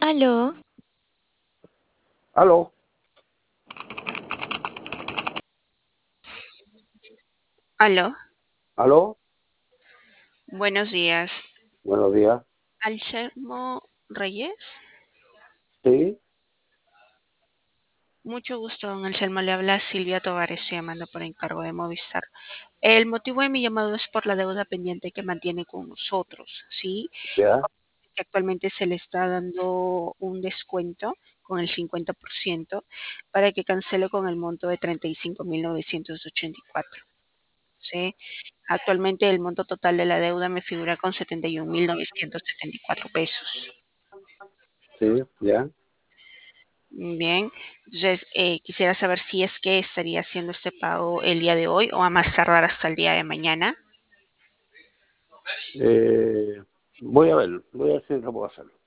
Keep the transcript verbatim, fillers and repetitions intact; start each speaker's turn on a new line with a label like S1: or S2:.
S1: Aló,
S2: Aló,
S3: Aló,
S2: aló,
S3: buenos días.
S2: buenos días.
S3: Anselmo Reyes,
S2: Sí,
S3: mucho gusto, don Anselmo. Le habla Silvia Tovar, estoy llamando por encargo de Movistar. El motivo de mi llamado es por la deuda pendiente que mantiene con nosotros, ¿sí?
S2: ya,
S3: Que actualmente se le está dando un descuento con el cincuenta por ciento para que cancele con el monto de treinta y cinco mil novecientos ochenta y cuatro, ¿sí? Actualmente el monto total de la deuda me figura con setenta y un mil novecientos setenta y cuatro pesos.
S2: sí, ya.
S3: Bien, entonces eh, quisiera saber si es que estaría haciendo este pago el día de hoy o a más tardar hasta el día de mañana.
S2: Eh, voy a verlo, voy a ver si lo puedo hacer.